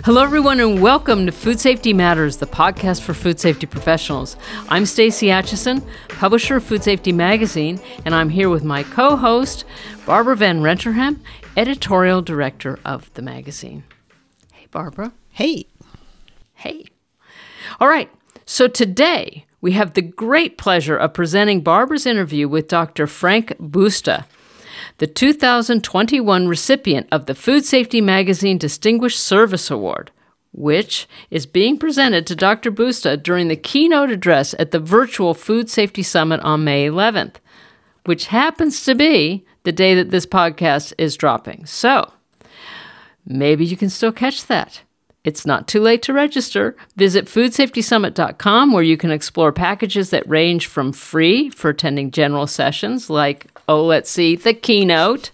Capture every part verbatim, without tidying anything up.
Hello, everyone, and welcome to Food Safety Matters, the podcast for food safety professionals. I'm Stacy Atchison, publisher of Food Safety Magazine, and I'm here with my co-host, Barbara Van Renterham, editorial director of the magazine. Hey, Barbara. Hey. Hey. All right, so today we have the great pleasure of presenting Barbara's interview with Doctor Frank Busta, the two thousand twenty-one recipient of the Food Safety Magazine Distinguished Service Award, which is being presented to Doctor Busta during the keynote address at the virtual Food Safety Summit on May eleventh, which happens to be the day that this podcast is dropping. So maybe you can still catch that. It's not too late to register. Visit food safety summit dot com, where you can explore packages that range from free for attending general sessions like, oh, let's see, the keynote,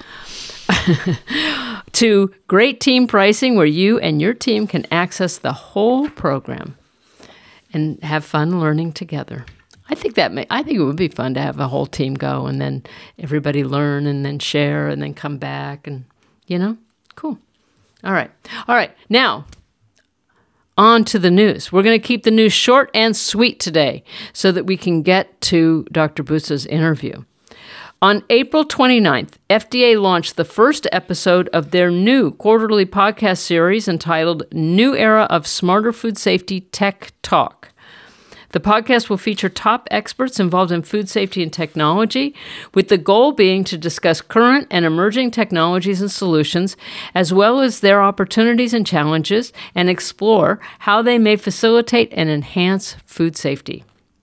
to great team pricing where you and your team can access the whole program and have fun learning together. I think that may, I think it would be fun to have a whole team go and then everybody learn and then share and then come back and, you know, cool. All right. All right. Now, on to the news. We're going to keep the news short and sweet today so that we can get to Doctor Busta's interview. On April twenty-ninth, F D A launched the first episode of their new quarterly podcast series entitled New Era of Smarter Food Safety Tech Talk. The podcast will feature top experts involved in food safety and technology, with the goal being to discuss current and emerging technologies and solutions, as well as their opportunities and challenges, and explore how they may facilitate and enhance food safety.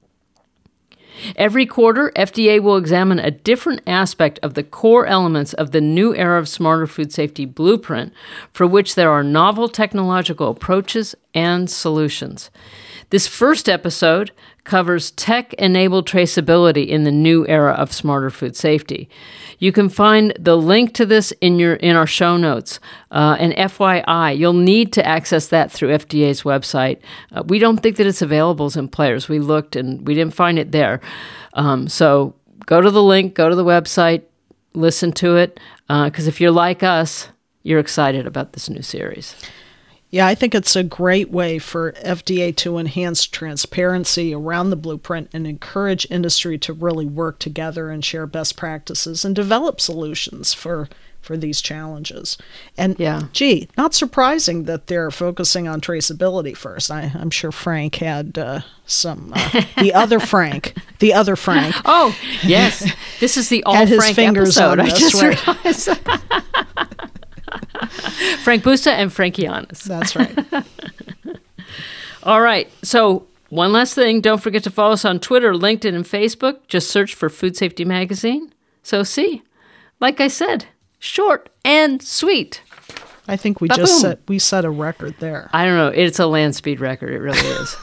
Every quarter, F D A will examine a different aspect of the core elements of the New Era of Smarter Food Safety blueprint, for which there are novel technological approaches and solutions. This first episode covers tech-enabled traceability in the new era of smarter food safety. You can find the link to this in your in our show notes. Uh, and F Y I, you'll need to access that through F D A's website. Uh, we don't think that it's available in players. We looked and we didn't find it there. Um, so go to the link, go to the website, listen to it, because uh, if you're like us, you're excited about this new series. Yeah, I think it's a great way for F D A to enhance transparency around the blueprint and encourage industry to really work together and share best practices and develop solutions for, for these challenges. And yeah. Gee, not surprising that they're focusing on traceability first. I, I'm sure Frank had uh, some, uh, the other Frank, the other Frank. Oh, yes. This is the all had Frank his fingers episode. On I this, just right? realized. Frank Busta and Frankianis. That's right. All right. So one last thing. Don't forget to follow us on Twitter, LinkedIn, and Facebook. Just search for Food Safety Magazine. So see, like I said, short and sweet. I think we Ba-boom. just set, we set a record there. I don't know. It's a land speed record. It really is.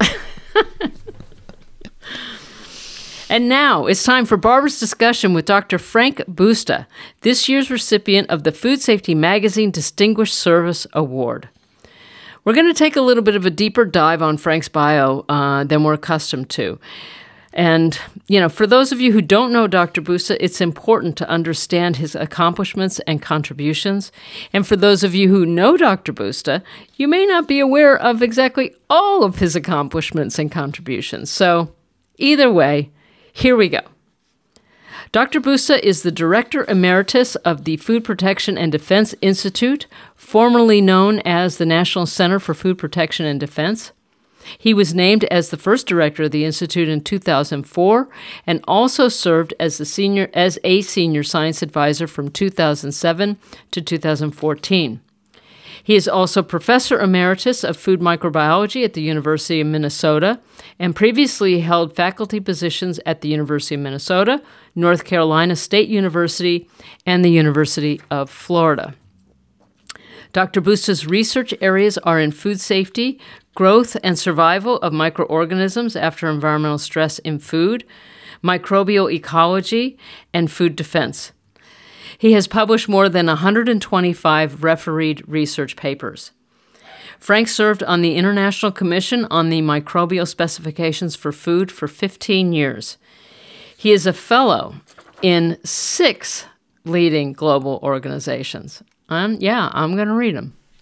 And now it's time for Barbara's discussion with Doctor Frank Busta, this year's recipient of the Food Safety Magazine Distinguished Service Award. We're going to take a little bit of a deeper dive on Frank's bio uh, than we're accustomed to. And, you know, for those of you who don't know Doctor Busta, it's important to understand his accomplishments and contributions. And for those of you who know Doctor Busta, you may not be aware of exactly all of his accomplishments and contributions. So either way, here we go. Doctor Busta is the Director Emeritus of the Food Protection and Defense Institute, formerly known as the National Center for Food Protection and Defense. He was named as the first director of the Institute in two thousand four and also served as the senior as a senior science advisor from two thousand seven to two thousand fourteen. He is also Professor Emeritus of Food Microbiology at the University of Minnesota and previously held faculty positions at the University of Minnesota, North Carolina State University, and the University of Florida. Doctor Busta's research areas are in food safety, growth and survival of microorganisms after environmental stress in food, microbial ecology, and food defense. He has published more than one hundred twenty-five refereed research papers. Frank served on the International Commission on the Microbial Specifications for Food for fifteen years. He is a fellow in six leading global organizations. Um, yeah, I'm going to read them.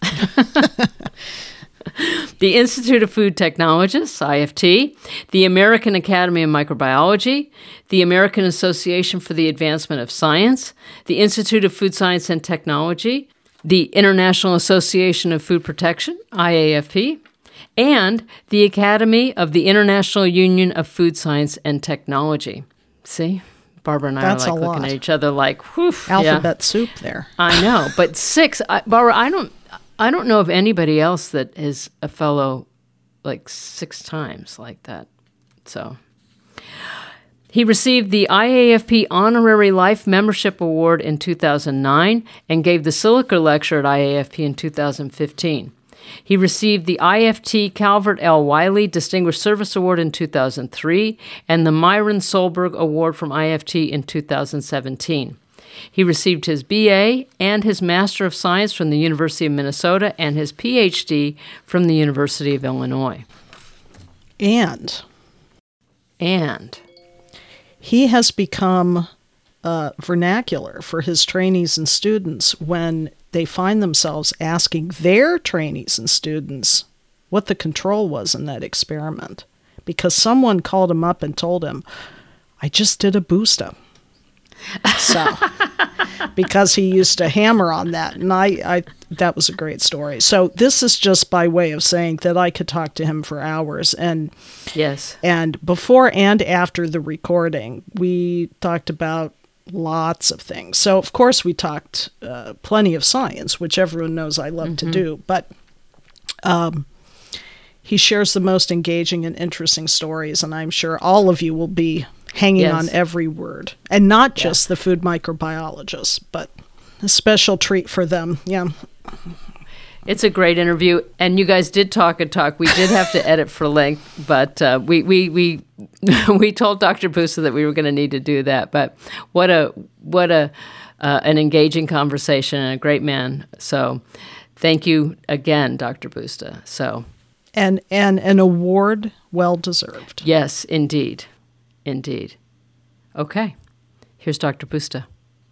the Institute of Food Technologists, I F T, the American Academy of Microbiology, the American Association for the Advancement of Science, the Institute of Food Science and Technology, the International Association of Food Protection, I A F P, and the Academy of the International Union of Food Science and Technology. See? Barbara and I That's are like looking lot. at each other like, whew. Alphabet yeah. soup there. I know, but six, I, Barbara, I don't, I don't know of anybody else that is a fellow like six times like that. So he received the I A F P Honorary Life Membership Award in two thousand nine and gave the Silica Lecture at I A F P in two thousand fifteen. He received the I F T Calvert L. Wiley Distinguished Service Award in two thousand three and the Myron Solberg Award from I F T in two thousand seventeen. He received his B A and his Master of Science from the University of Minnesota and his P H D from the University of Illinois. And And he has become uh, vernacular for his trainees and students when they find themselves asking their trainees and students what the control was in that experiment. Because someone called him up and told him, I just did a booster. So, because he used to hammer on that. And I, I, that was a great story. So this is just by way of saying that I could talk to him for hours. And yes. And before and after the recording, we talked about lots of things. So, of course, we talked uh, plenty of science, which everyone knows I love mm-hmm. to do. But um, he shares the most engaging and interesting stories, and I'm sure all of you will be hanging yes. on every word. And not just yeah. the food microbiologists, but a special treat for them. Yeah. It's a great interview, and you guys did talk and talk. We did have to edit for length, but uh, we we we we told Doctor Busta that we were going to need to do that. But what a what a uh, an engaging conversation and a great man. So, thank you again, Doctor Busta. So, and and an award well deserved. Yes, indeed, indeed. Okay, here's Doctor Busta.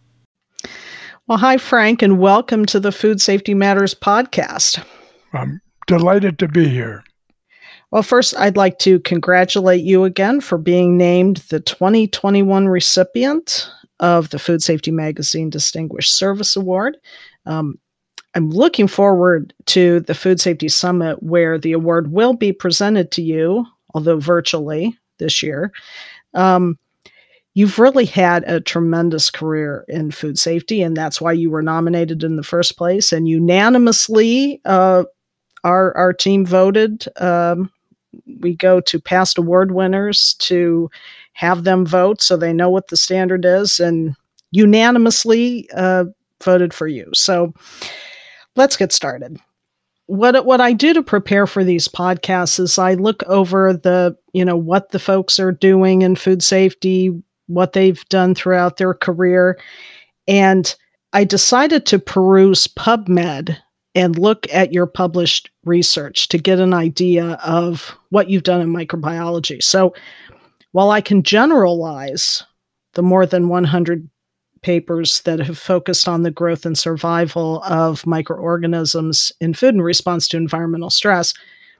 Well, hi, Frank, and welcome to the Food Safety Matters podcast. I'm delighted to be here. Well, first, I'd like to congratulate you again for being named the twenty twenty-one recipient of the Food Safety Magazine Distinguished Service Award. Um, I'm looking forward to the Food Safety Summit, where the award will be presented to you, although virtually this year. Um, You've really had a tremendous career in food safety, and that's why you were nominated in the first place. And unanimously, uh, our our team voted. Um, we go to past award winners to have them vote so they know what the standard is, and unanimously uh, voted for you. So let's get started. What what I do to prepare for these podcasts is I look over the, you know, what the folks are doing in food safety, what they've done throughout their career. And I decided to peruse PubMed and look at your published research to get an idea of what you've done in microbiology. So while I can generalize the more than one hundred papers that have focused on the growth and survival of microorganisms in food in response to environmental stress,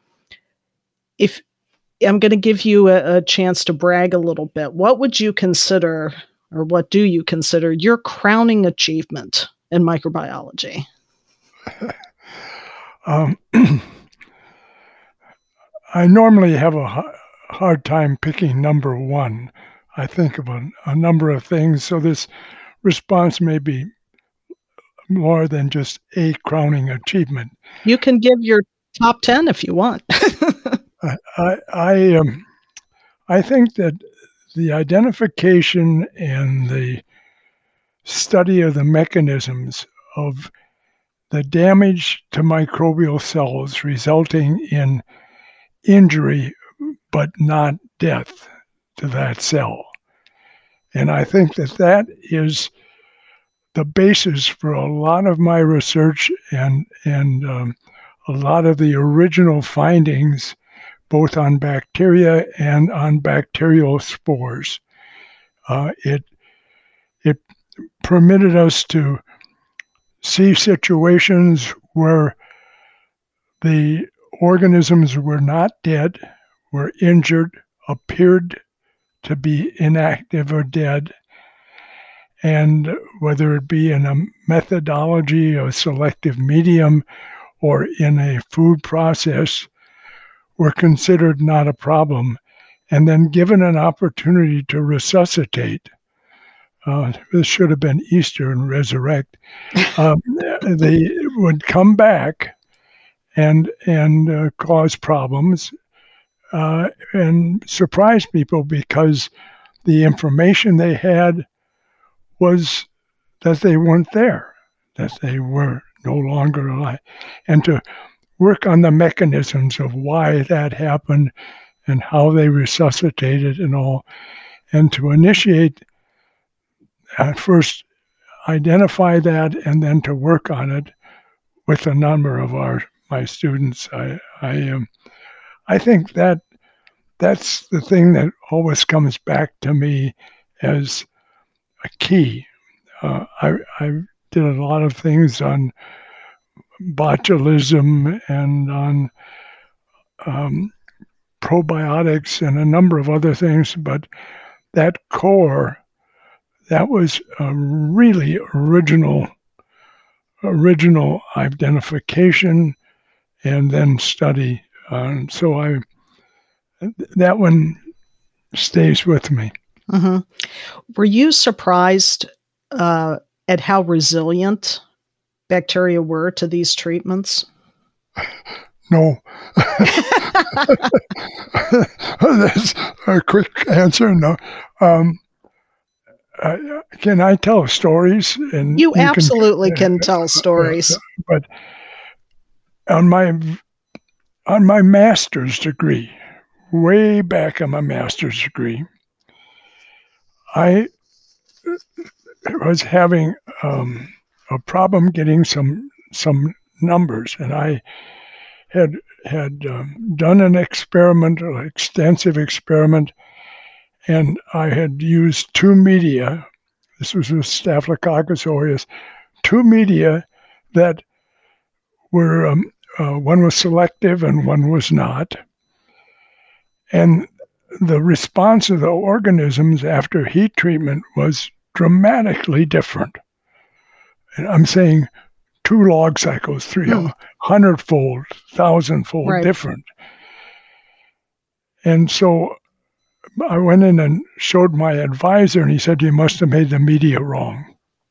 if I'm going to give you a, a chance to brag a little bit. What would you consider, or what do you consider, your crowning achievement in microbiology? um, I normally have a h- hard time picking number one. I think of a, a number of things, so this response may be more than just a crowning achievement. You can give your top ten if you want. I I, um, I think that the identification and the study of the mechanisms of the damage to microbial cells resulting in injury but not death to that cell. And I think that that is the basis for a lot of my research and, and um, a lot of the original findings both on bacteria and on bacterial spores. Uh, it it permitted us to see situations where the organisms were not dead, were injured, appeared to be inactive or dead, and whether it be in a methodology, a selective medium, or in a food process, were considered not a problem, and then given an opportunity to resuscitate. Uh, this should have been Easter and resurrect. Um, they would come back and and uh, cause problems uh, and surprise people, because the information they had was that they weren't there, that they were no longer alive, and to work on the mechanisms of why that happened and how they resuscitated and all, and to initiate, at first identify that, and then to work on it with a number of our my students. I I um, I think that that's the thing that always comes back to me as a key. Uh, I I did a lot of things on botulism and on um, probiotics and a number of other things, but that core, that was a really original, original identification and then study. Um, so I, that one stays with me. Mm-hmm. Were you surprised uh, at how resilient bacteria were to these treatments? No. That's a quick answer. No. Um, uh, can I tell stories? And you, you absolutely can, can uh, tell stories. Uh, but on my on my master's degree, way back on my master's degree, I was having um, a problem getting some some numbers, and I had had um, done an experiment, an extensive experiment, and I had used two media. This was with Staphylococcus aureus, two media that were um, uh, one was selective and one was not, and the response of the organisms after heat treatment was dramatically different. And I'm saying two log cycles, three mm. hundredfold, thousandfold right. different. And so I went in and showed my advisor, and he said, "You must have made the media wrong."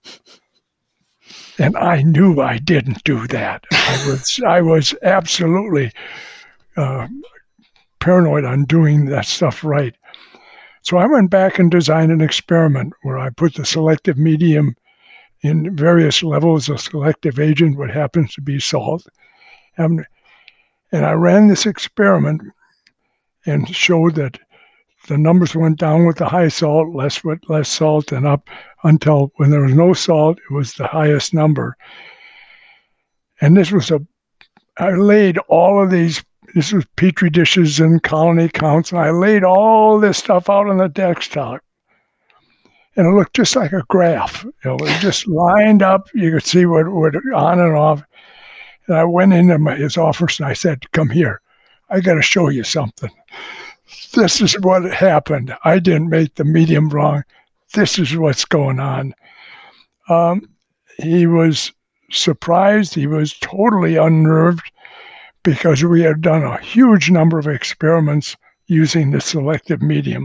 And I knew I didn't do that. I was I was absolutely uh, paranoid on doing that stuff right. So I went back and designed an experiment where I put the selective medium in various levels of selective agent, what happens to be salt. Um, and I ran this experiment and showed that the numbers went down with the high salt, less with less salt, and up until when there was no salt, it was the highest number. And this was a, I laid all of these, this was Petri dishes and colony counts, and I laid all this stuff out on the desktop. And it looked just like a graph. You know, it just lined up. You could see what what on and off. And I went into my, his office and I said, "Come here. I got to show you something. This is what happened. I didn't make the medium wrong. This is what's going on." Um, he was surprised. He was totally unnerved because we had done a huge number of experiments using the selective medium.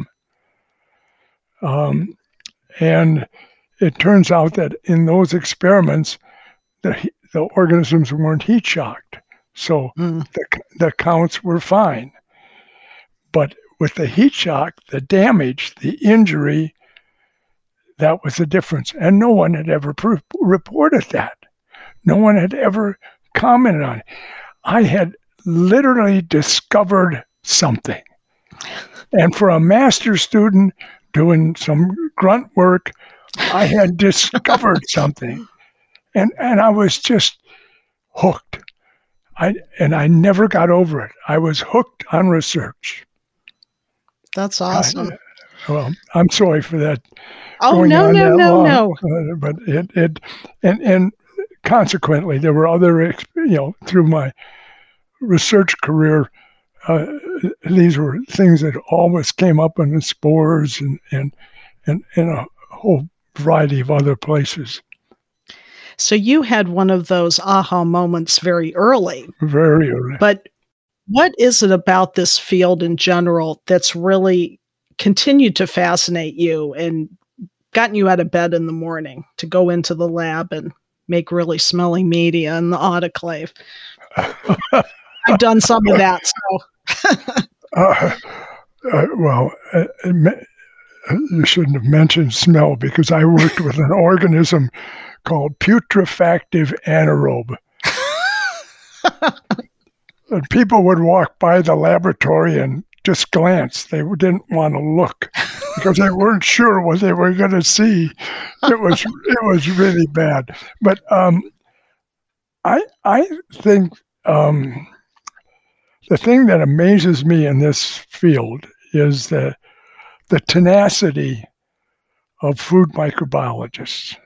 Um, And it turns out that in those experiments, the, the organisms weren't heat shocked. So mm. the, the counts were fine. But with the heat shock, the damage, the injury, that was the difference. And no one had ever pre- reported that. No one had ever commented on it. I had literally discovered something. And for a master's student doing some grunt work, I had discovered something. And and I was just hooked. I and I never got over it. I was hooked on research. That's awesome. I, well, I'm sorry for that. Oh, no, no, no, long, no. Uh, but it, it and, and consequently, there were other, you know, through my research career, uh, these were things that always came up in the spores and, and, and, and a whole variety of other places. So you had one of those aha moments very early. Very early. But what is it about this field in general that's really continued to fascinate you and gotten you out of bed in the morning to go into the lab and make really smelly media in the autoclave? I've done some of that, so. uh, uh, well, uh, you shouldn't have mentioned smell, because I worked with an organism called putrefactive anaerobe. And people would walk by the laboratory and just glance. They didn't want to look because they weren't sure what they were going to see. It was it was really bad. But um, I I think um, the thing that amazes me in this field is the the tenacity of food microbiologists.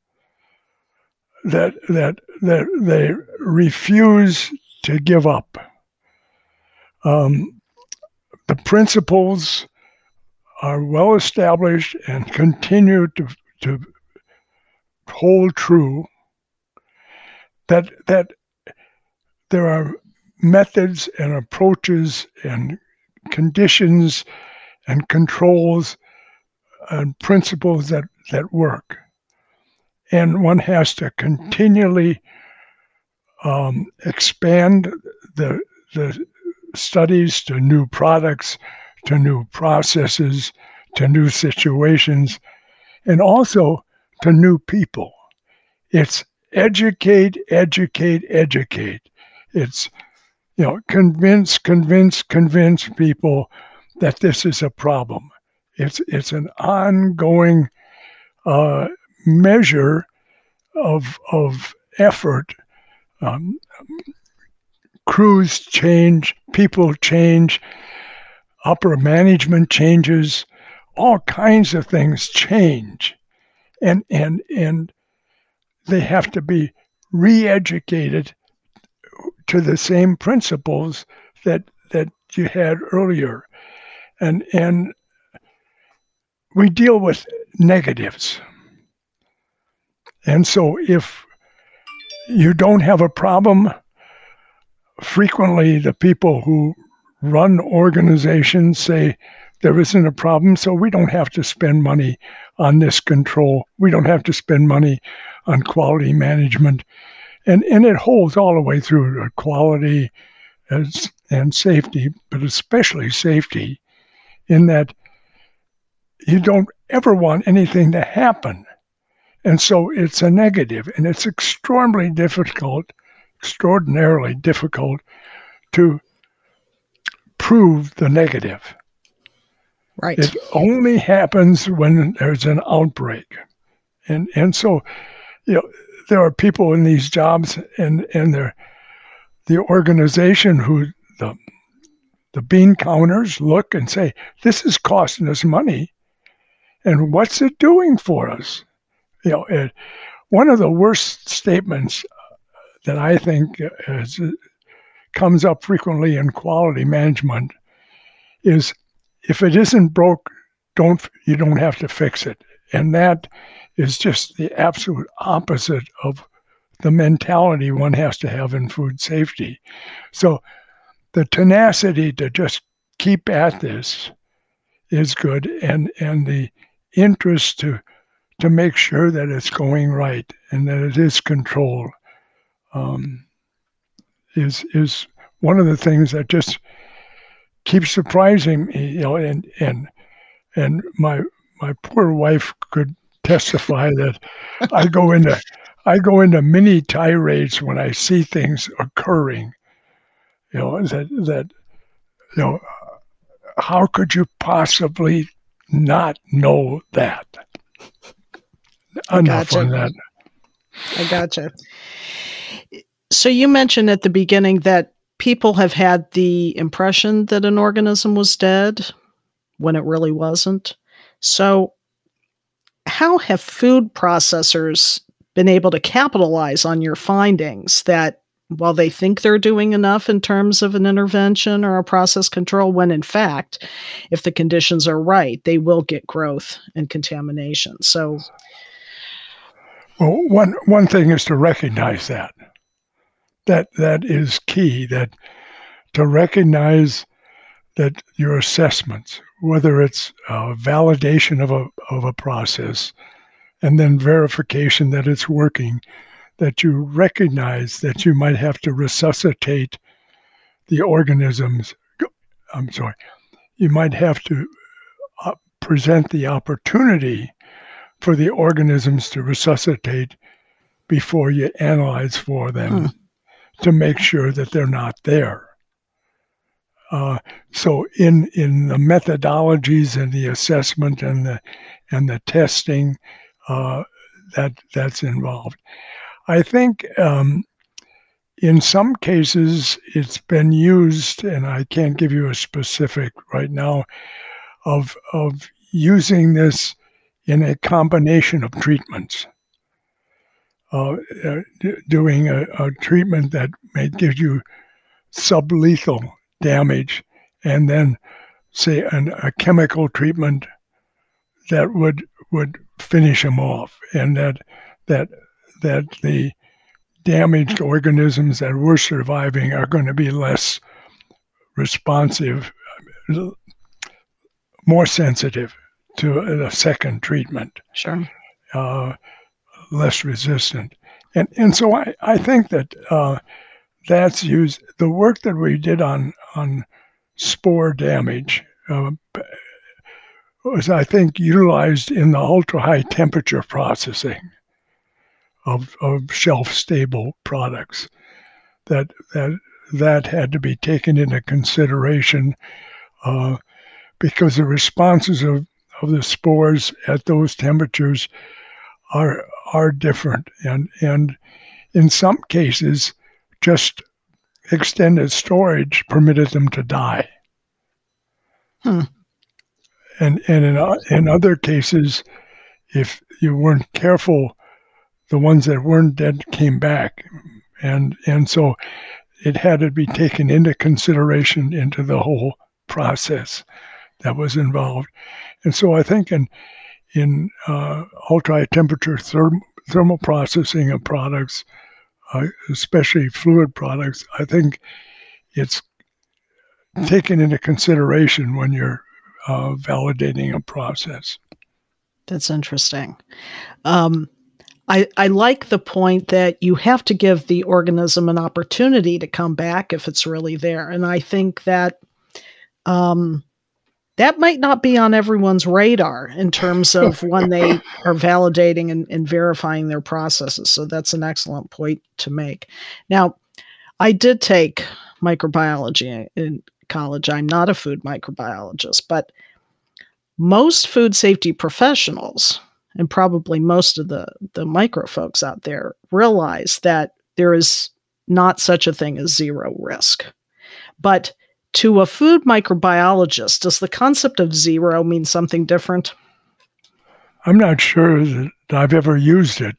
That that that they refuse to give up. Um, the principles are well established and continue to to hold true. That that there are methods and approaches and conditions and controls and principles that, that work. And one has to continually um, expand the, the studies to new products, to new processes, to new situations, and also to new people. It's educate, educate, educate. It's, you know, convince, convince, convince people that this is a problem. It's it's an ongoing uh, measure of of effort. Um, crews change, people change, upper management changes, all kinds of things change, and and and they have to be re-educated to the same principles that that you had earlier, and and we deal with negatives. And so if you don't have a problem, frequently the people who run organizations say there isn't a problem, so we don't have to spend money on this control. We don't have to spend money on quality management. And and it holds all the way through to quality as, and safety, but especially safety, in that you don't ever want anything to happen. And so it's a negative, and it's extremely difficult, extraordinarily difficult to prove the negative. Right. It only happens when there's an outbreak. And and so, you know, there are people in these jobs and, and they're, the organization who, the, the bean counters look and say, this is costing us money. And what's it doing for us? You know, it, one of the worst statements that I think is, comes up frequently in quality management is, if it isn't broke, don't you don't have to fix it. And that is just the absolute opposite of the mentality one has to have in food safety. So the tenacity to just keep at this is good, and, and the interest to to make sure that it's going right and that it is controlled um, is is one of the things that just keeps surprising me. You know, and and and my my poor wife could testify that I go into I go into mini tirades when I see things occurring. You know, that that you know, how could you possibly not know that? Enough gotcha. on that. I gotcha. So you mentioned at the beginning that people have had the impression that an organism was dead when it really wasn't. So how have food processors been able to capitalize on your findings that while they think they're doing enough in terms of an intervention or a process control, when in fact, if the conditions are right, they will get growth and contamination. So, well, one one thing is to recognize that. That that is key. That to recognize that your assessments, whether it's uh, validation of a of a process, and then verification that it's working, that you recognize that you might have to resuscitate the organisms. I'm sorry, you might have to uh, present the opportunity for the organisms to resuscitate before you analyze for them hmm. to make sure that they're not there. Uh, so in in the methodologies and the assessment and the and the testing, uh, that that's involved. I think um, in some cases it's been used, and I can't give you a specific right now, of of using this in a combination of treatments. Uh, uh, d- doing a, a treatment that may give you sublethal damage, and then say an, a chemical treatment that would would finish them off, and that that that the damaged organisms that were surviving are going to be less responsive, more sensitive to a second treatment. Sure. Uh, less resistant. And and so I, I think that uh, that's used. The work that we did on, on spore damage uh, was, I think, utilized in the ultra-high temperature processing of, of shelf-stable products. That, that, that had to be taken into consideration uh, because the responses of, of the spores at those temperatures are are different, and and in some cases, just extended storage permitted them to die. Hmm. And and in in other cases, if you weren't careful, the ones that weren't dead came back, and and so it had to be taken into consideration into the whole process that was involved. And so I think in in uh, ultra-high temperature therm- thermal processing of products, uh, especially fluid products, I think it's taken into consideration when you're uh, validating a process. That's interesting. Um, I, I like the point that you have to give the organism an opportunity to come back if it's really there. And I think that um, that might not be on everyone's radar in terms of when they are validating and, and verifying their processes. So that's an excellent point to make. Now, I did take microbiology in college. I'm not a food microbiologist, but most food safety professionals, and probably most of the, the micro folks out there, realize that there is not such a thing as zero risk. But to a food microbiologist, does the concept of zero mean something different? I'm not sure that I've ever used it.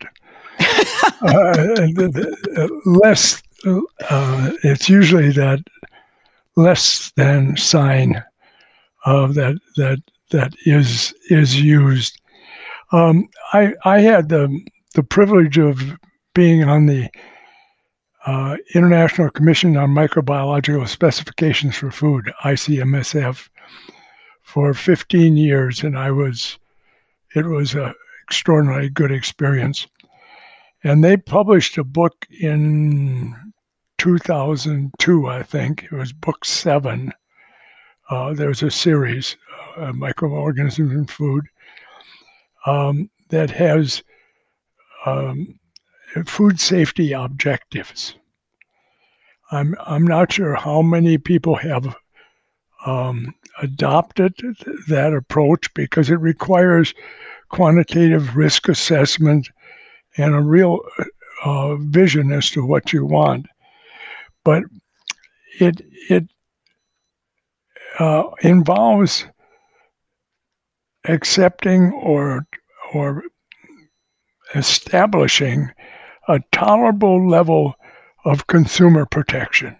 uh, less, uh, it's usually that less than sign of that that that is is used. Um, I I had the the privilege of being on the Uh, International Commission on Microbiological Specifications for Food, I C M S F, for fifteen years, and I was, it was an extraordinarily good experience. And they published a book in two thousand two, I think. It was book seven. Uh, there's a series, uh, Microorganisms in Food, um, that has um, food safety objectives. I'm I'm not sure how many people have um, adopted that approach, because it requires quantitative risk assessment and a real uh, vision as to what you want. But it it uh, involves accepting or or establishing a tolerable level of consumer protection.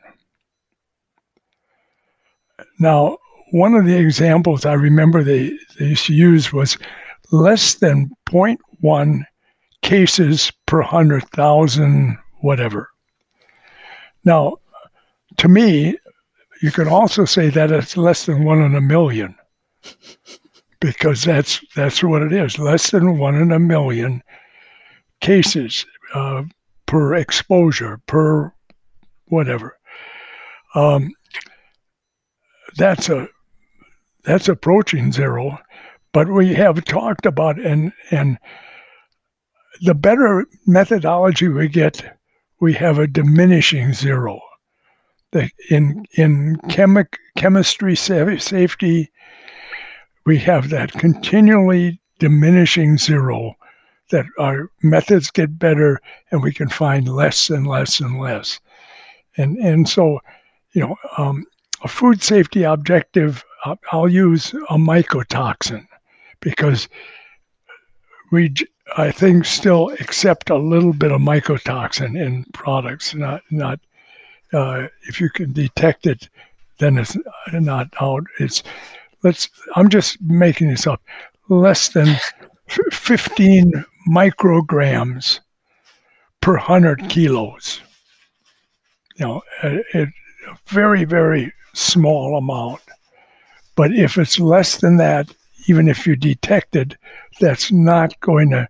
Now, one of the examples I remember they, they used to use was less than zero point one cases per one hundred thousand, whatever. Now, to me, you could also say that it's less than one in a million, because that's that's what it is, less than one in a million cases uh, per exposure, per whatever. Um, that's a that's approaching zero, but we have talked about and and the better methodology we get, we have a diminishing zero. The, in in chemic, chemistry safety, we have that continually diminishing zero, that our methods get better and we can find less and less and less. And and so, you know, um, a food safety objective, I'll use a mycotoxin, because we, I think, still accept a little bit of mycotoxin in products. Not, not uh, if you can detect it, then it's not out. It's let's. I'm just making this up. Less than fifteen micrograms per one hundred kilos. You know, a, a very, very small amount. But if it's less than that, even if you detect it, that's not going to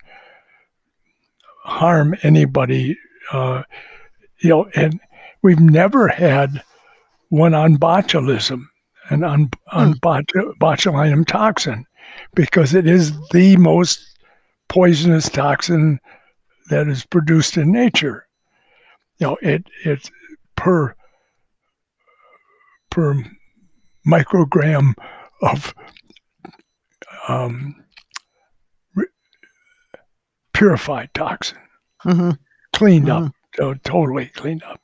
harm anybody. Uh, you know, and we've never had one on botulism and on, on mm. bot, botulinum toxin, because it is the most poisonous toxin that is produced in nature. You know, it it per per microgram of um, re- purified toxin, mm-hmm. cleaned mm-hmm. up, so totally cleaned up.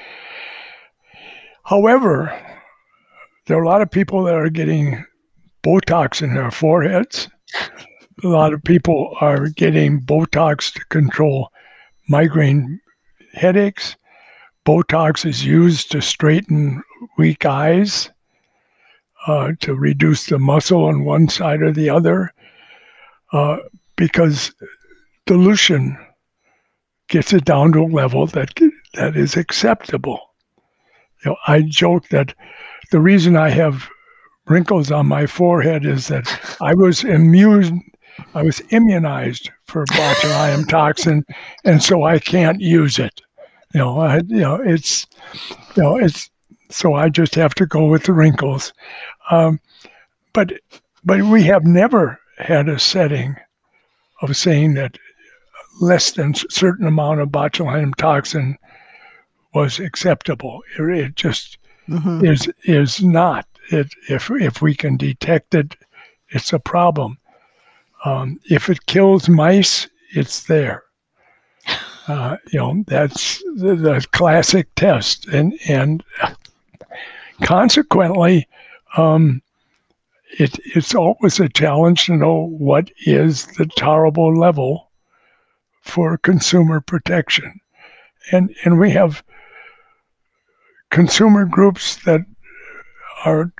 However, there are a lot of people that are getting Botox in their foreheads. A lot of people are getting Botox to control migraine headaches. Botox is used to straighten weak eyes, uh, to reduce the muscle on one side or the other, uh, because dilution gets it down to a level that that is acceptable. You know, I joke that the reason I have wrinkles on my forehead is that I was immune, I was immunized for botulinum toxin, and so I can't use it. You know, I, you know, it's, you know, it's, so I just have to go with the wrinkles. Um, but, but we have never had a setting of saying that less than a certain amount of botulinum toxin was acceptable. It, it just mm-hmm. is is not. It, if if we can detect it, it's a problem. Um, if it kills mice, it's there. Uh, you know, that's the, the classic test, and and consequently, um, it it's always a challenge to know what is the tolerable level for consumer protection, and and we have consumer groups that are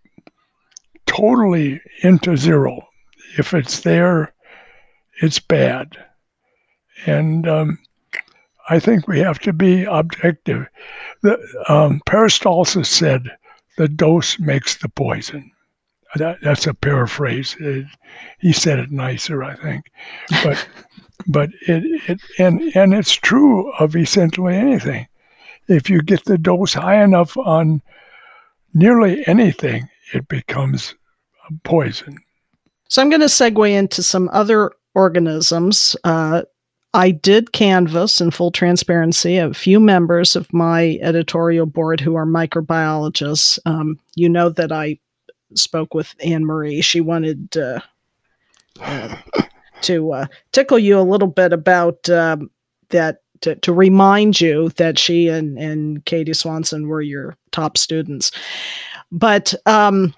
totally into zero. If it's there, it's bad. And um, I think we have to be objective. The, um, Peristalsis said, the dose makes the poison. That, that's a paraphrase. It, he said it nicer, I think. But but it, it and and it's true of essentially anything. If you get the dose high enough on nearly anything, it becomes a poison. So I'm going to segue into some other organisms. Uh, I did canvass, in full transparency, a few members of my editorial board who are microbiologists. Um, you know that I spoke with Anne Marie. She wanted uh, uh, to uh, tickle you a little bit about um, that. To, to remind you that she and, and Katie Swanson were your top students. But um,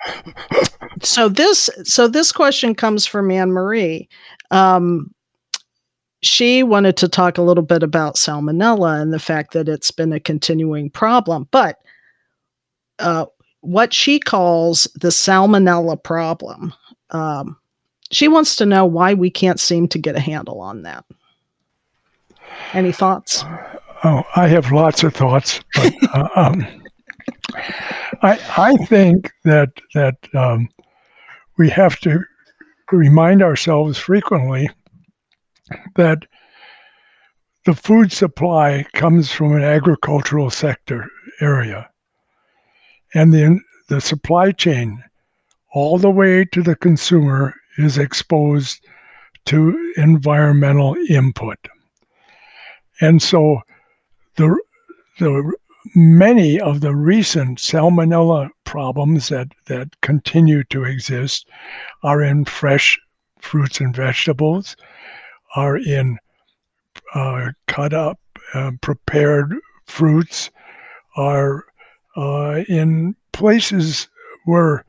so this so this question comes from Anne Marie. Um, she wanted to talk a little bit about salmonella and the fact that it's been a continuing problem. But uh, what she calls the salmonella problem, um, she wants to know why we can't seem to get a handle on that. Any thoughts? Oh, I have lots of thoughts, but uh, um, I I think that that um, we have to remind ourselves frequently that the food supply comes from an agricultural sector area, and the the supply chain all the way to the consumer is exposed to environmental input. And so the the many of the recent salmonella problems that, that continue to exist are in fresh fruits and vegetables, are in uh, cut up, uh, prepared fruits, are uh, in places where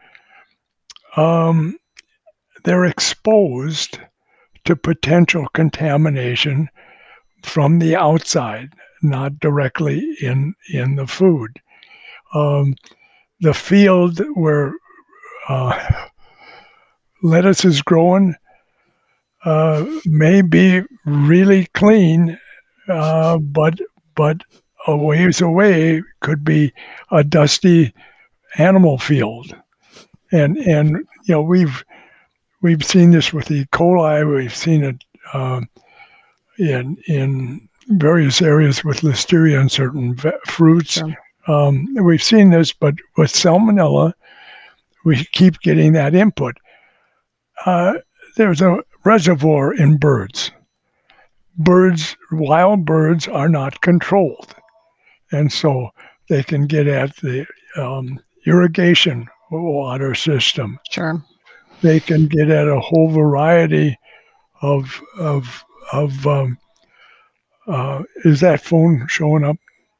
um, they're exposed to potential contamination from the outside, not directly in, in the food. Um, the field where uh, lettuce is growing uh, may be really clean, uh, but but a ways away could be a dusty animal field, and and you know we've we've seen this with E. coli. We've seen it uh, in in various areas with listeria and certain ve- fruits. Sure. Um, we've seen this, but with salmonella, we keep getting that input. Uh, there's a reservoir in birds. Birds, wild birds, are not controlled, and so they can get at the um, irrigation water system. Sure. They can get at a whole variety of of of. Um, uh, is that phone showing up?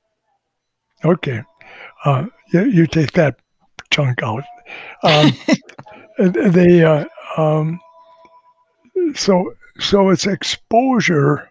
Okay, uh, you, you take that chunk out. Um, they uh, um, so so it's exposure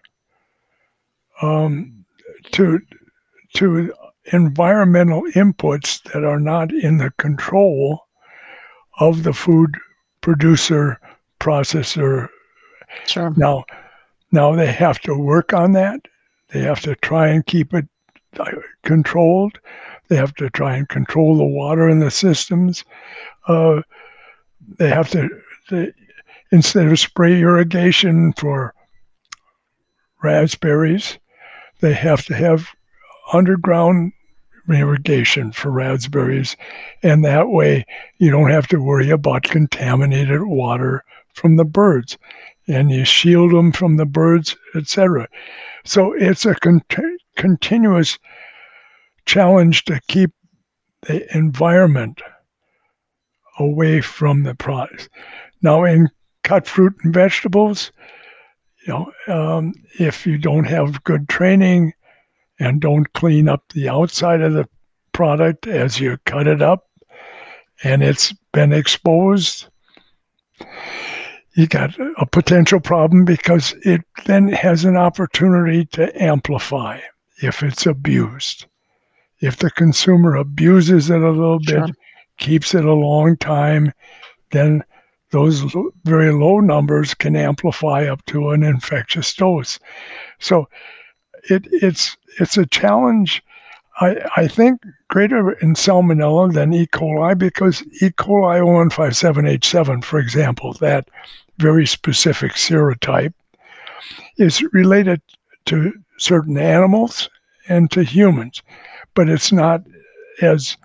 um, to to environmental inputs that are not in the control of the food producer, processor. Sure. Now, now they have to work on that. They have to try and keep it controlled. They have to try and control the water in the systems. Uh, they have to, they, instead of spray irrigation for raspberries, they have to have underground irrigation for raspberries. And that way you don't have to worry about contaminated water from the birds. And you shield them from the birds, et cetera. So it's a con- continuous challenge to keep the environment away from the products. Now, in cut fruit and vegetables, you know, um, if you don't have good training and don't clean up the outside of the product as you cut it up, and it's been exposed, you got a potential problem because it then has an opportunity to amplify if it's abused. If the consumer abuses it a little Sure. bit, keeps it a long time, then those very low numbers can amplify up to an infectious dose. So it, it's it's a challenge, I, I think, greater in salmonella than E. coli, because E. coli oh one five seven H seven, for example, that very specific serotype, is related to certain animals and to humans, but it's not as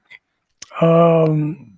um,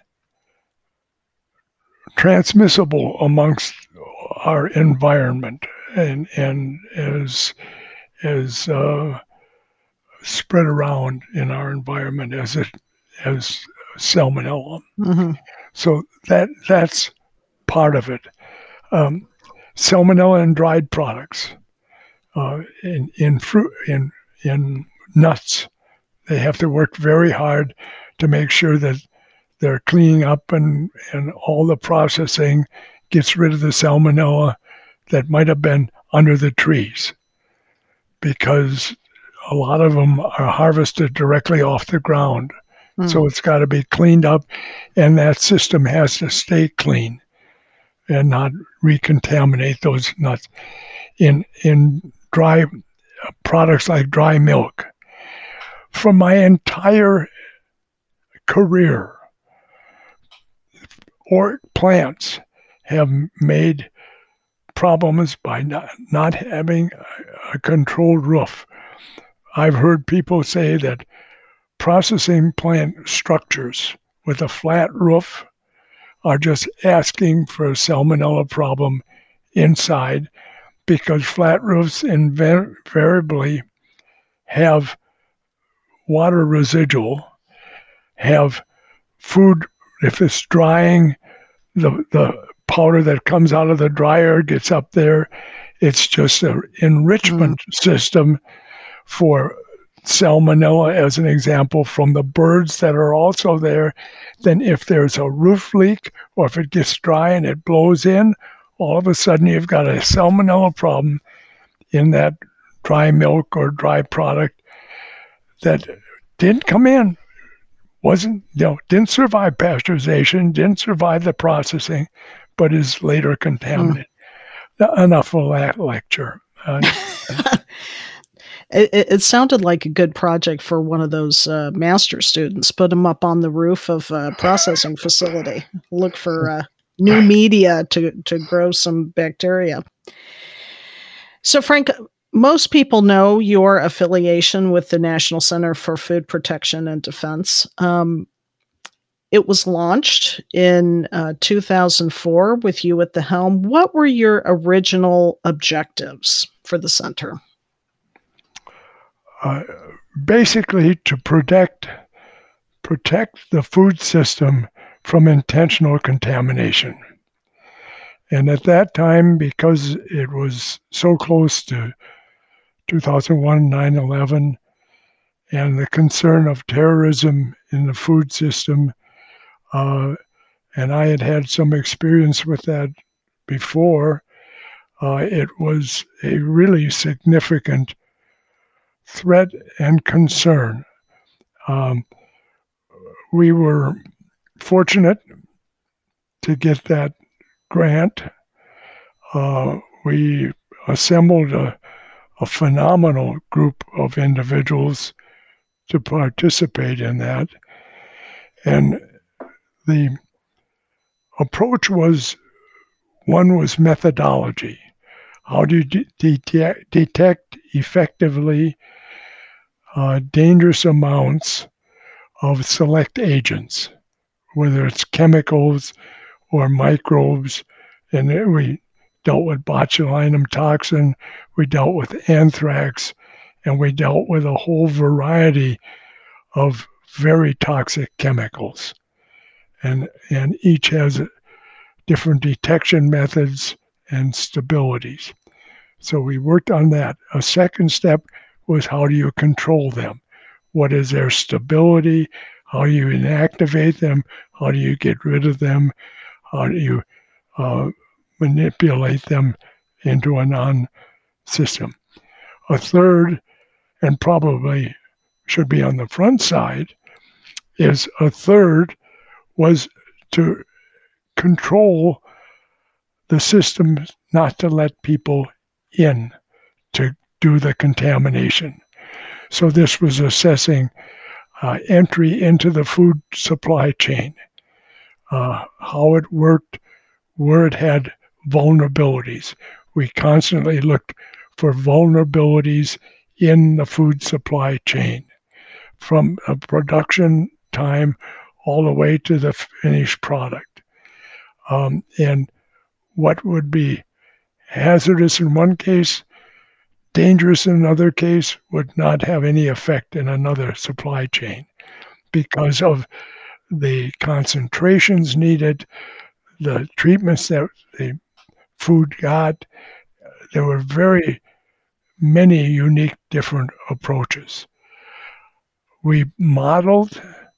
transmissible amongst our environment and and as as uh, spread around in our environment as it as salmonella. Mm-hmm. So that that's part of it. Um, salmonella in dried products, uh, in in fruit, in in nuts, they have to work very hard to make sure that they're cleaning up and, and all the processing gets rid of the salmonella that might have been under the trees, because a lot of them are harvested directly off the ground. Mm. So it's got to be cleaned up, and that system has to stay clean and not recontaminate those nuts. In in dry products like dry milk, for my entire career, or plants have made problems by not, not having a, a controlled roof. I've heard people say that processing plant structures with a flat roof are just asking for a salmonella problem inside, because flat roofs invariably have water residual, have food, if it's drying, the the powder that comes out of the dryer gets up there. It's just an enrichment mm. system for salmonella, as an example, from the birds that are also there. Then if there's a roof leak, or if it gets dry and it blows in, all of a sudden you've got a salmonella problem in that dry milk or dry product that didn't come in, wasn't, you know, didn't survive pasteurization, didn't survive the processing, but is later contaminated. Mm. Enough of that lecture. Uh, It, it sounded like a good project for one of those uh, master students. Put them up on the roof of a processing facility. Look for uh, new media to, to grow some bacteria. So, Frank, most people know your affiliation with the National Center for Food Protection and Defense. Um, it was launched in uh, two thousand four with you at the helm. What were your original objectives for the center? Uh, basically, to protect protect the food system from intentional contamination. And at that time, because it was so close to two thousand one, nine eleven, and the concern of terrorism in the food system, uh, and I had had some experience with that before, uh, it was a really significant threat and concern. Um, we were fortunate to get that grant. Uh, we assembled a, a phenomenal group of individuals to participate in that. And the approach was, one was methodology. How do you de- detect, detect effectively uh, dangerous amounts of select agents, whether it's chemicals or microbes? And we dealt with botulinum toxin, we dealt with anthrax, and we dealt with a whole variety of very toxic chemicals. And, and each has different detection methods and stabilities. So we worked on that. A second step was, how do you control them? What is their stability? How do you inactivate them? How do you get rid of them? How do you uh, manipulate them into a non-system? A third, and probably should be on the front side, is a third was to control the system, not to let people in to do the contamination. So this was assessing uh, entry into the food supply chain, uh, how it worked, where it had vulnerabilities. We constantly looked for vulnerabilities in the food supply chain, from a production time all the way to the finished product. Um, and what would be hazardous in one case, dangerous in another case, would not have any effect in another supply chain because of the concentrations needed, the treatments that the food got. There were very many unique different approaches. We modeled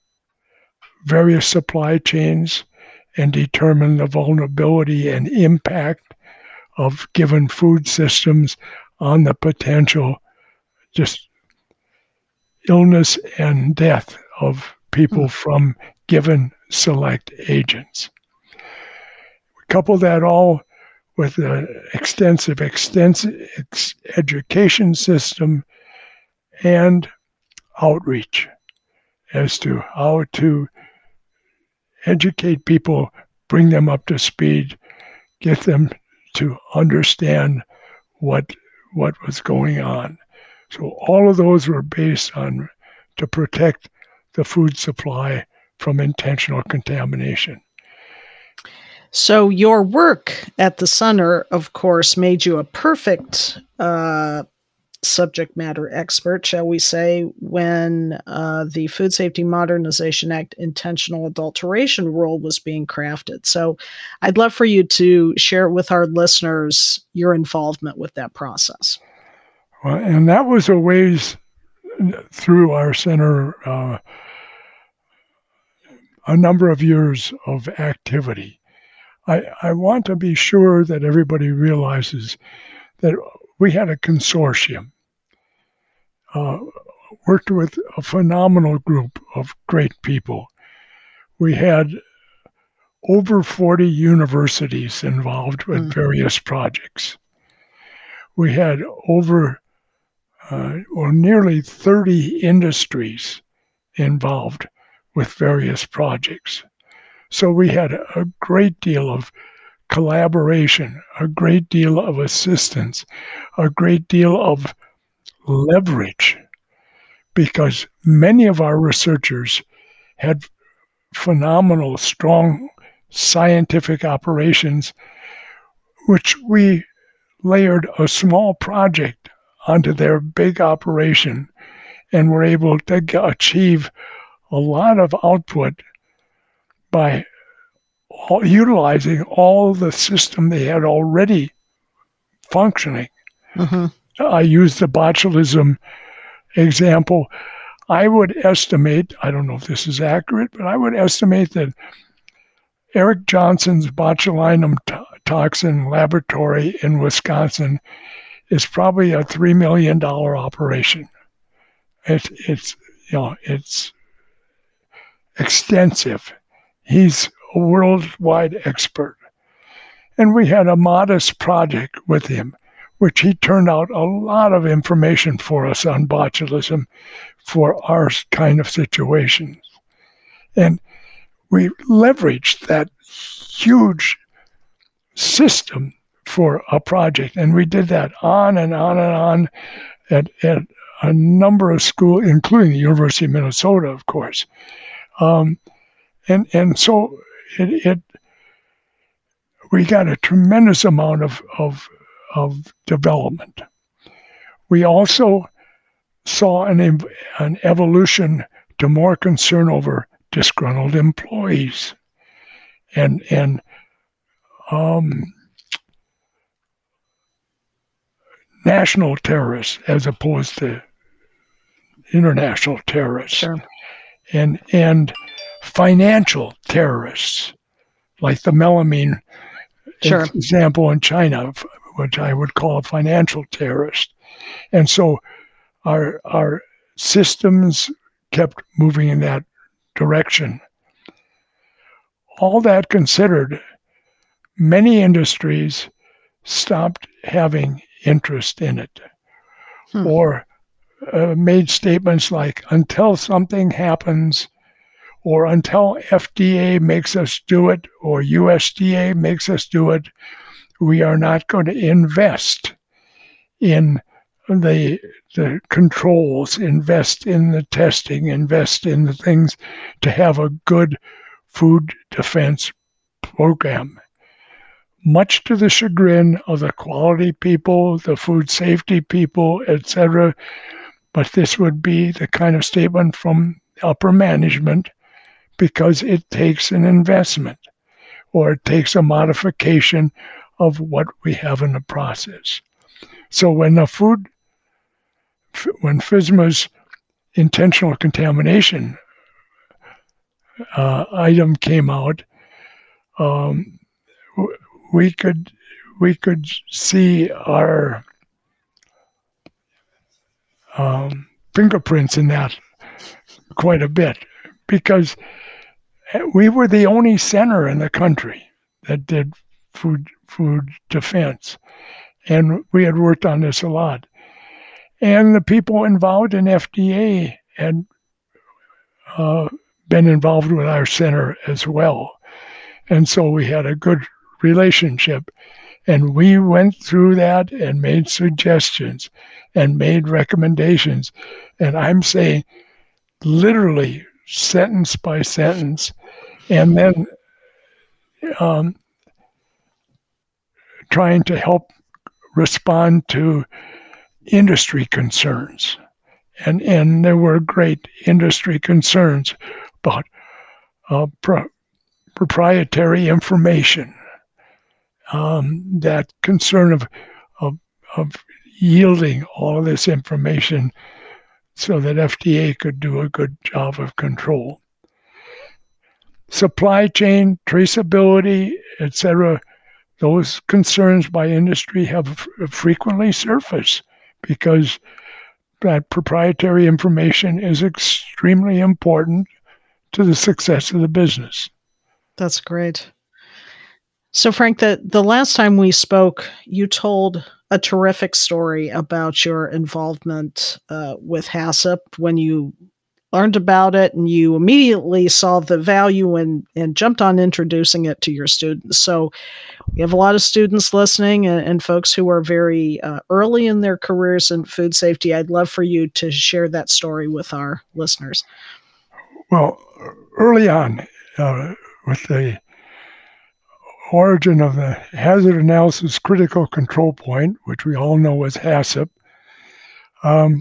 various supply chains and determined the vulnerability and impact of given food systems on the potential just illness and death of people mm. from given select agents. Couple that all with an extensive, extensive ex- education system and outreach as to how to educate people, bring them up to speed, get them to understand what what was going on. So all of those were based on to protect the food supply from intentional contamination. So your work at the center, of course, made you a perfect uh, subject matter expert, shall we say, when uh, the Food Safety Modernization Act intentional adulteration rule was being crafted. So I'd love for you to share with our listeners your involvement with that process. Well, and that was a ways through our center, uh, a number of years of activity. I, I want to be sure that everybody realizes that we had a consortium, uh, worked with a phenomenal group of great people. We had over forty universities involved with mm. various projects. We had over, uh, or nearly thirty industries involved with various projects. So we had a great deal of collaboration, a great deal of assistance, a great deal of leverage, because many of our researchers had phenomenal, strong scientific operations, which we layered a small project onto their big operation and were able to achieve a lot of output by all, utilizing all the system they had already functioning. Mm-hmm. I used the botulism example. I would estimate, I don't know if this is accurate, but I would estimate that Eric Johnson's botulinum to- toxin laboratory in Wisconsin is probably a three million dollars operation. It, it's, you know, it's extensive. He's a worldwide expert. And we had a modest project with him, which he turned out a lot of information for us on botulism for our kind of situations. And we leveraged that huge system for a project. And we did that on and on and on at, at a number of schools, including the University of Minnesota, of course. Um, and and so it, it we got a tremendous amount of, of of development. We also saw an an evolution to more concern over disgruntled employees and and um, national terrorists as opposed to international terrorists. Sure. And and financial terrorists, like the melamine sure. example in China, which I would call a financial terrorist. And so our our systems kept moving in that direction. All that considered, many industries stopped having interest in it, hmm. or uh, made statements like, until something happens, or until F D A makes us do it, or U S D A makes us do it, we are not going to invest in the the controls, invest in the testing, invest in the things to have a good food defense program. Much to the chagrin of the quality people, the food safety people, et cetera. But this would be the kind of statement from upper management, because it takes an investment, or it takes a modification of what we have in the process. So when the food, when FSMA's intentional contamination uh, item came out, um, we could we could see our um, fingerprints in that quite a bit, because we were the only center in the country that did food food defense, and we had worked on this a lot. And the people involved in F D A had uh, been involved with our center as well, and so we had a good relationship. And we went through that and made suggestions and made recommendations. And I'm saying literally sentence by sentence. And then um, trying to help respond to industry concerns. And, and there were great industry concerns about uh, pro- proprietary information. Um, that concern of, of of yielding all of this information so that F D A could do a good job of control. Supply chain, traceability, et cetera, those concerns by industry have f- frequently surfaced because that proprietary information is extremely important to the success of the business. That's great. So, Frank, the, the last time we spoke, you told a terrific story about your involvement uh, with HACCP when you learned about it and you immediately saw the value and, and jumped on introducing it to your students. So we have a lot of students listening and, and folks who are very uh, early in their careers in food safety. I'd love for you to share that story with our listeners. Well, early on, uh, with the origin of the Hazard Analysis Critical Control Point, which we all know as HACCP, um,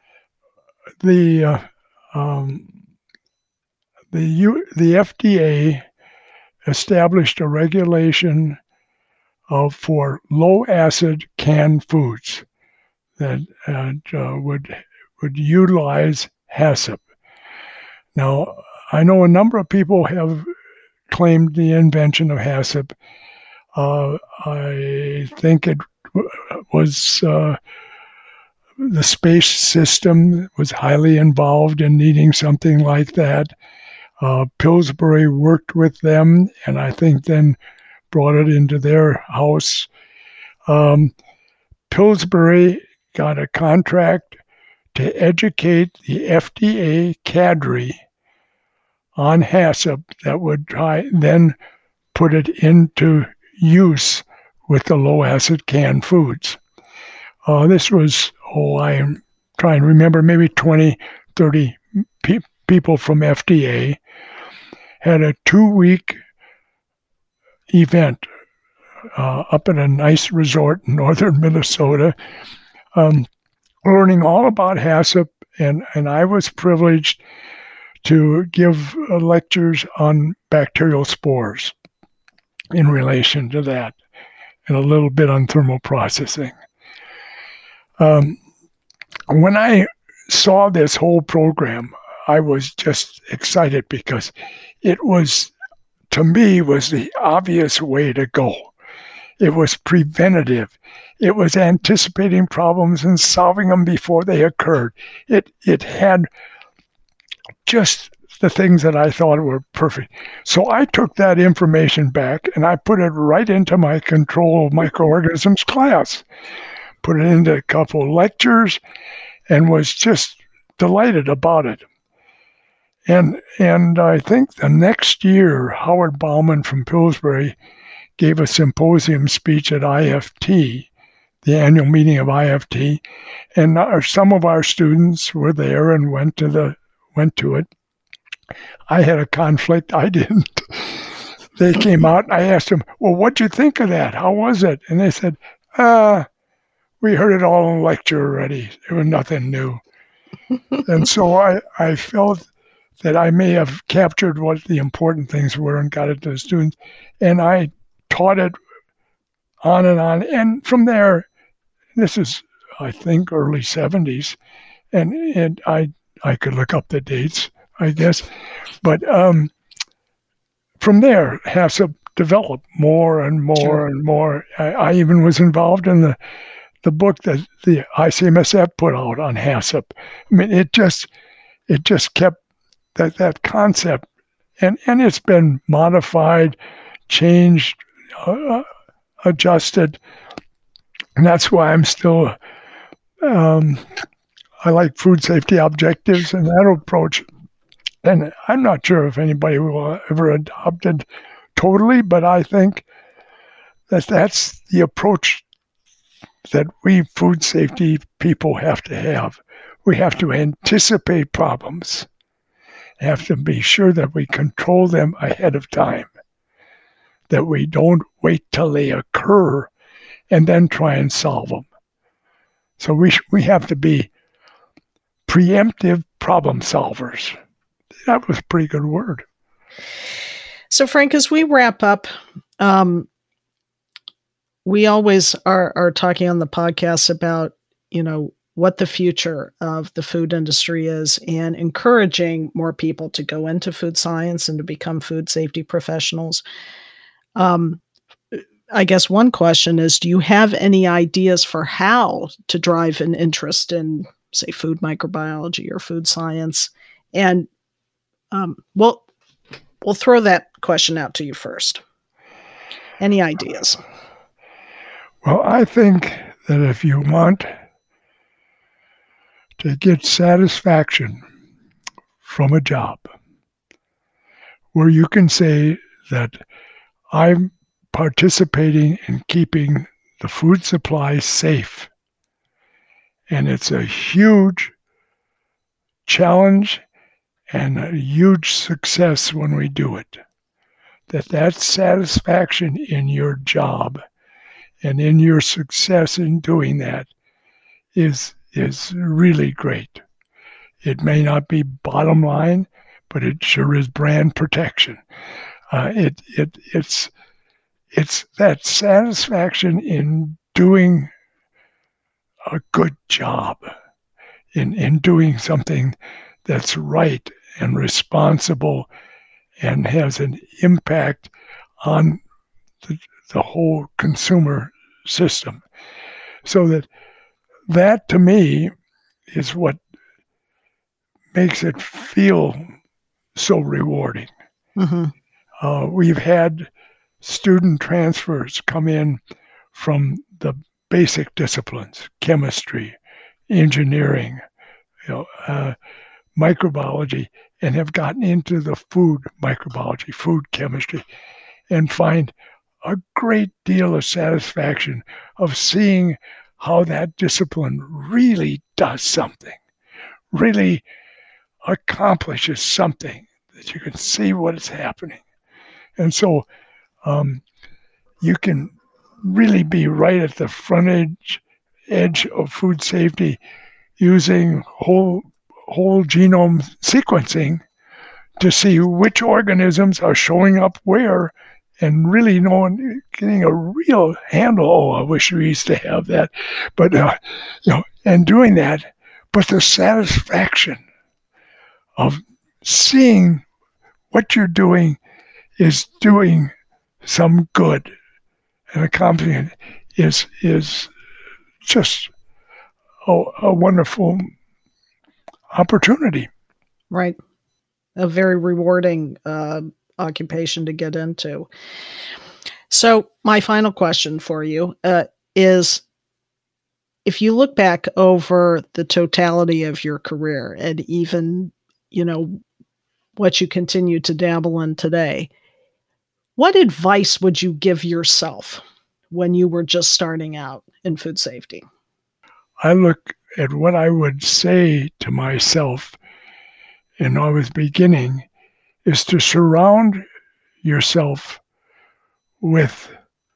the uh, um, the U, the F D A established a regulation of for low acid canned foods that uh, would would utilize HACCP. Now, I know a number of people have claimed the invention of HACCP. Uh, I think it w- was uh, the space system was highly involved in needing something like that. Uh, Pillsbury worked with them, and I think then brought it into their house. Um, Pillsbury got a contract to educate the F D A cadre on HACCP that would try then put it into use with the low-acid canned foods. Uh, this was, oh, I'm trying to remember, maybe twenty, thirty pe- people from F D A had a two-week event uh, up at a nice resort in northern Minnesota, um, learning all about HACCP, and, and I was privileged to give uh, lectures on bacterial spores in relation to that, and a little bit on thermal processing. Um, when I saw this whole program, I was just excited because it was, to me, was the obvious way to go. It was preventative. It was anticipating problems and solving them before they occurred. It it had just the things that I thought were perfect. So I took that information back and I put it right into my control of microorganisms class, put it into a couple of lectures, and was just delighted about it. And and I think the next year, Howard Bauman from Pillsbury gave a symposium speech at I F T, the annual meeting of I F T, and our, some of our students were there and went to the went to it. I had a conflict. I didn't. They came out and I asked them, well, what'd you think of that? How was it? And they said, uh, we heard it all in lecture already. There was nothing new. And so I, I felt that I may have captured what the important things were and got it to the students. And I taught it on and on. And from there, this is, I think, early seventies. And, and I I could look up the dates, I guess. But um, from there, HACCP develop more and more sure. and more. I, I even was involved in the the book that the I C M S F put out on HACCP. I mean, it just it just kept that that concept, and and it's been modified, changed, uh, adjusted, and that's why I'm still. Um, I like food safety objectives and that approach, and I'm not sure if anybody will ever adopt it totally, but I think that that's the approach that we food safety people have to have. We have to anticipate problems, have to be sure that we control them ahead of time, that we don't wait till they occur and then try and solve them. So we sh- we have to be preemptive problem solvers. That was a pretty good word. So, Frank, as we wrap up, um, we always are, are talking on the podcast about, you know, what the future of the food industry is and encouraging more people to go into food science and to become food safety professionals. Um, I guess one question is, do you have any ideas for how to drive an interest in, say, food microbiology or food science? And um, we'll, we'll throw that question out to you first. Any ideas? Well, I think that if you want to get satisfaction from a job where you can say that I'm participating in keeping the food supply safe, and it's a huge challenge and a huge success when we do it, that that satisfaction in your job and in your success in doing that is is really great. It may not be bottom line, but it sure is brand protection. Uh, it it it's it's that satisfaction in doing a good job, in in doing something that's right and responsible and has an impact on the, the whole consumer system. So that that to me is what makes it feel so rewarding. Mm-hmm. Uh, we've had student transfers come in from the basic disciplines, chemistry, engineering, you know, uh, microbiology, and have gotten into the food microbiology, food chemistry, and find a great deal of satisfaction of seeing how that discipline really does something, really accomplishes something, that you can see what is happening. And so um, you can really be right at the front edge, edge of food safety using whole whole genome sequencing to see which organisms are showing up where, and really knowing, getting a real handle. Oh, I wish we used to have that, but uh, you know, and doing that, but the satisfaction of seeing what you're doing is doing some good and accomplishing it is is just a, a wonderful opportunity. Right. A very rewarding uh, occupation to get into. So my final question for you uh, is, if you look back over the totality of your career and even, you know, what you continue to dabble in today, what advice would you give yourself when you were just starting out in food safety? I look at what I would say to myself when I was beginning is to surround yourself with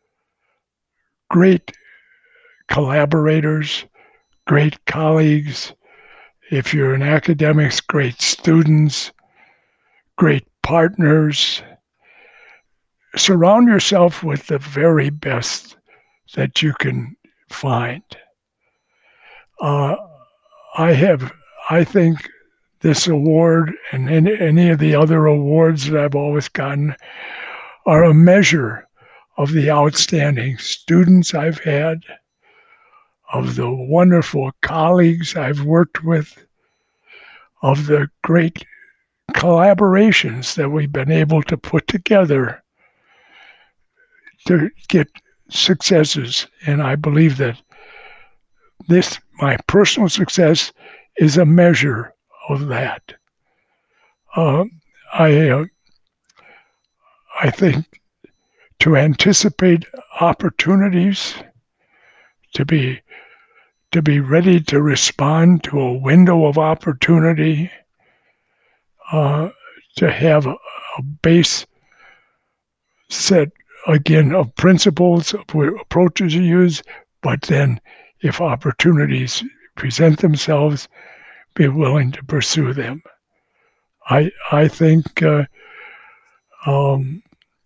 great collaborators, great colleagues. If you're in academics, great students, great partners. Surround yourself with the very best that you can find. Uh, I have, I think this award and any, any of the other awards that I've always gotten are a measure of the outstanding students I've had, of the wonderful colleagues I've worked with, of the great collaborations that we've been able to put together to get successes. And I believe that this, my personal success, is a measure of that. Uh, I, uh, I think to anticipate opportunities, to be to be ready to respond to a window of opportunity, uh, to have a, a base set, again, of principles, of approaches you use, but then if opportunities present themselves, be willing to pursue them. I I think uh, um,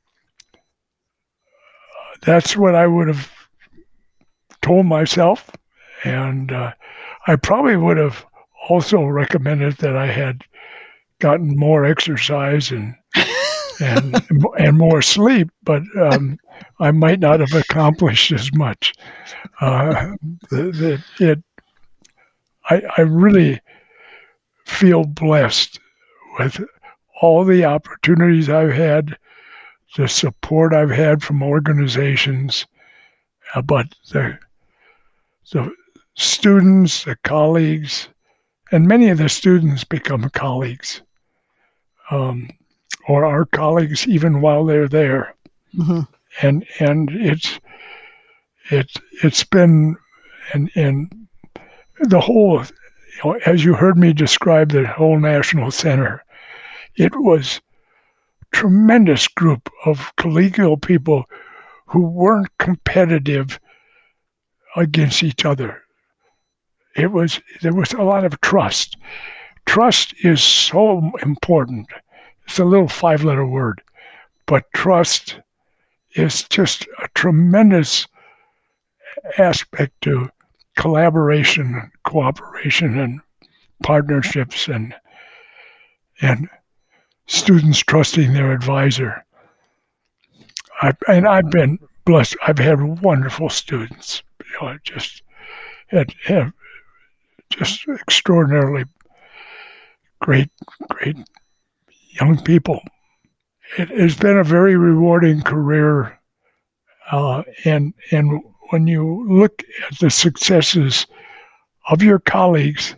that's what I would have told myself. And uh, I probably would have also recommended that I had gotten more exercise and and and more sleep, but um, I might not have accomplished as much. Uh, the, the, it, I, I really feel blessed with all the opportunities I've had, the support I've had from organizations, uh, but the the students, the colleagues, and many of the students become colleagues, um, or are colleagues even while they're there. Mm-hmm. And and it's it's it's been and and the whole, you know, as you heard me describe the whole National Center, it was a tremendous group of collegial people who weren't competitive against each other. It was, there was a lot of trust. Trust is so important. It's a little five-letter word, but trust is just a tremendous aspect to collaboration, cooperation, and partnerships, and and students trusting their advisor. I, and I've been blessed. I've had wonderful students. You know, just had, have just extraordinarily great, great young people. It has been a very rewarding career, uh, and and when you look at the successes of your colleagues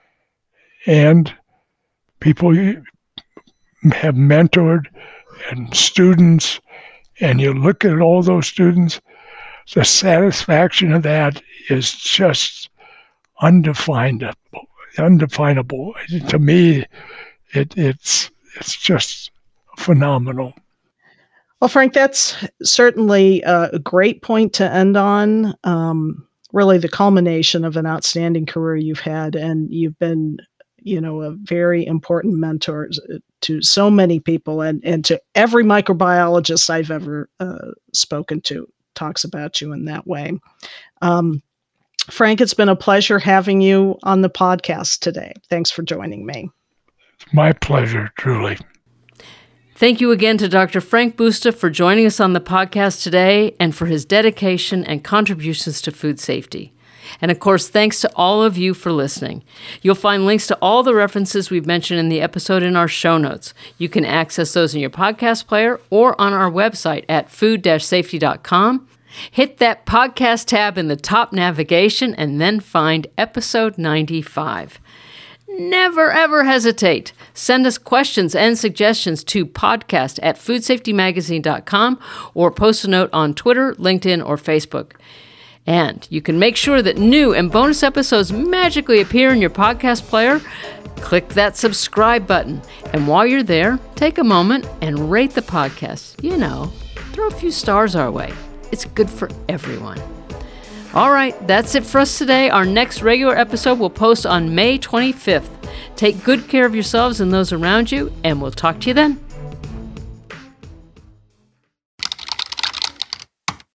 and people you have mentored and students, and you look at all those students, the satisfaction of that is just undefinable. Undefinable. To me, it, it's it's just phenomenal. Well, Frank, that's certainly a great point to end on. Um, really, the culmination of an outstanding career you've had, and you've been, you know, a very important mentor to so many people, and and to every microbiologist I've ever uh, spoken to talks about you in that way. Um, Frank, it's been a pleasure having you on the podcast today. Thanks for joining me. It's my pleasure, truly. Thank you again to Doctor Frank Busta for joining us on the podcast today and for his dedication and contributions to food safety. And of course, thanks to all of you for listening. You'll find links to all the references we've mentioned in the episode in our show notes. You can access those in your podcast player or on our website at food dash safety dot com. Hit that podcast tab in the top navigation and then find episode ninety-five. Never, ever hesitate. Send us questions and suggestions to podcast at food safety magazine dot com or post a note on Twitter, LinkedIn, or Facebook. And you can make sure that new and bonus episodes magically appear in your podcast player. Click that subscribe button. And while you're there, take a moment and rate the podcast. You know, throw a few stars our way. It's good for everyone. All right, that's it for us today. Our next regular episode will post on May twenty-fifth. Take good care of yourselves and those around you, and we'll talk to you then.